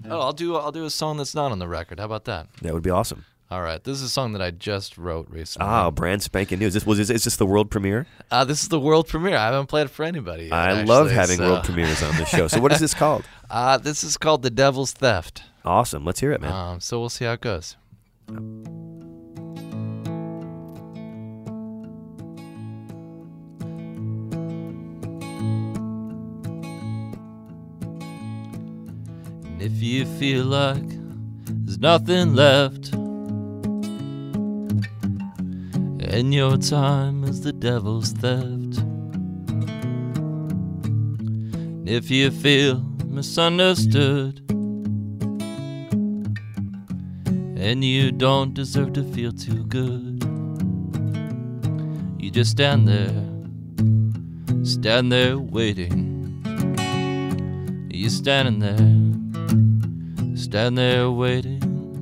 Oh, I'll do a song that's not on the record. How about that? That would be awesome. All right, this is a song that I just wrote recently. Ah, brand spanking new. Is this the world premiere? This is the world premiere. I haven't played it for anybody yet, I love actually, having world premieres on this show. So what is this called? This is called The Devil's Theft. Awesome. Let's hear it, man. So we'll see how it goes. And if you feel like there's nothing left, and your time is the devil's theft, and if you feel misunderstood, and you don't deserve to feel too good, you just stand there waiting. You stand there waiting,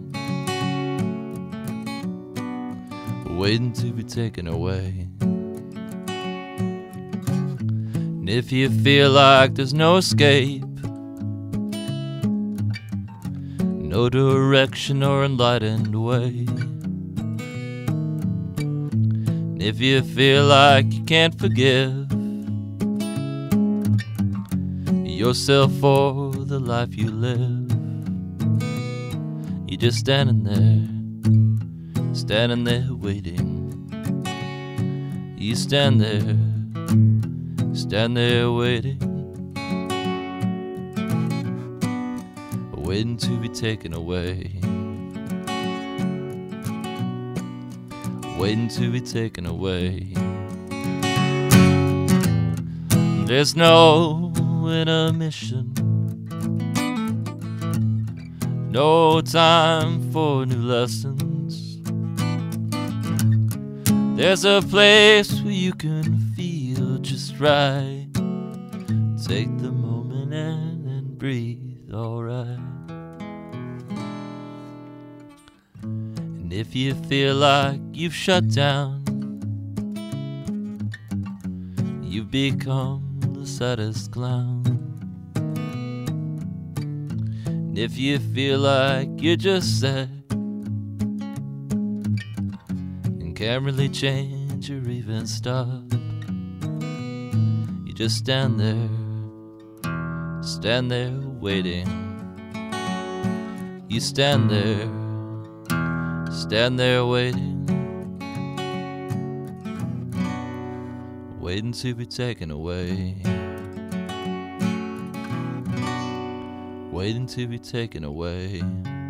waiting to be taken away. And if you feel like there's no escape, no direction or enlightened way, and if you feel like you can't forgive yourself for the life you live, you're just standing there waiting. You stand there waiting, waiting to be taken away, waiting to be taken away. There's no intermission, no time for new lessons. There's a place where you can feel just right. Take the moment and breathe alright. And if you feel like you've shut down, you've become the saddest clown. And if you feel like you're just sad and can't really change or even stop, you just stand there waiting. You stand there waiting, waiting to be taken away, waiting to be taken away.